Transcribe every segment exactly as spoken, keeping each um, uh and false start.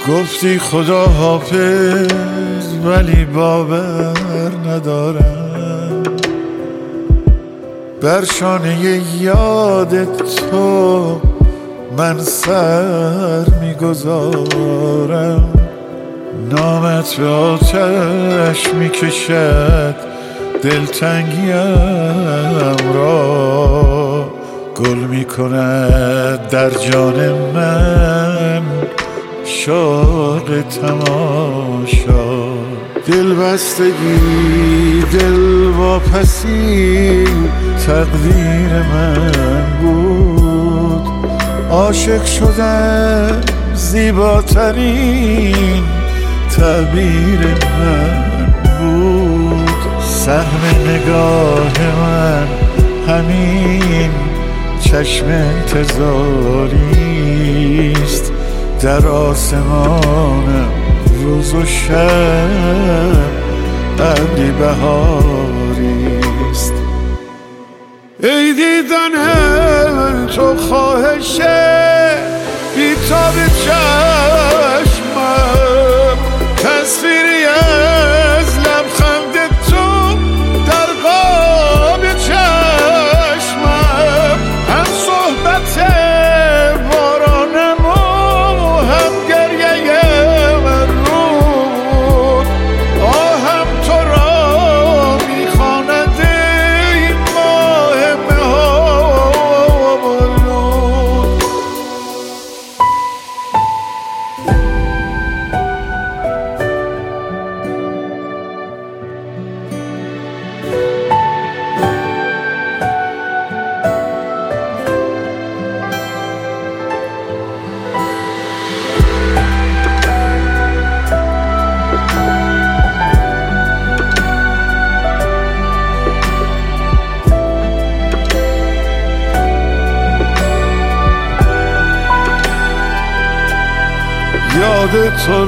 گفتی خدا حافظ ولی باور ندارم، بر شانه یاد تو من سر میگذارم. نامت به آتش میکشد دلتنگیم را، گل میکند در جان من شوق تماشا. دل بستگی دل واپسی تقدیر من بود، عاشق شدن زیباترین تعبیر من بود. سهم نگاه من همین چشم انتظاریست، در آسمانم روز و شب ابری بهاریست. ای دیدن تو خواهش بیتاب چشمم، تصویری از لبخند تو در قاب چشمم. هم صحبت بارانم و هم گریه من رود، آهم تو را میخواند این ماه مه‌آلود. یاد تو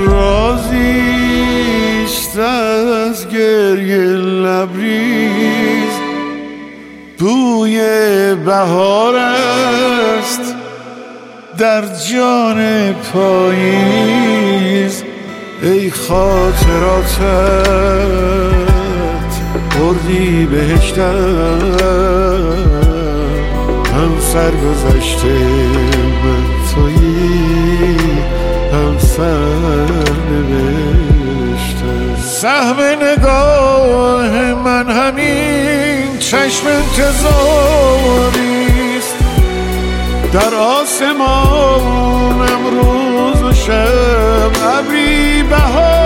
رازیست از گریه لبریز، بوی بهار است در جان پاییز. ای خاطراتت بردی بهشتم، هم سرگذشته من تویی هم سرنوشته. سهم نگاه من همین چشم انتظاریست، در آسمانم روز و شب ابری بهار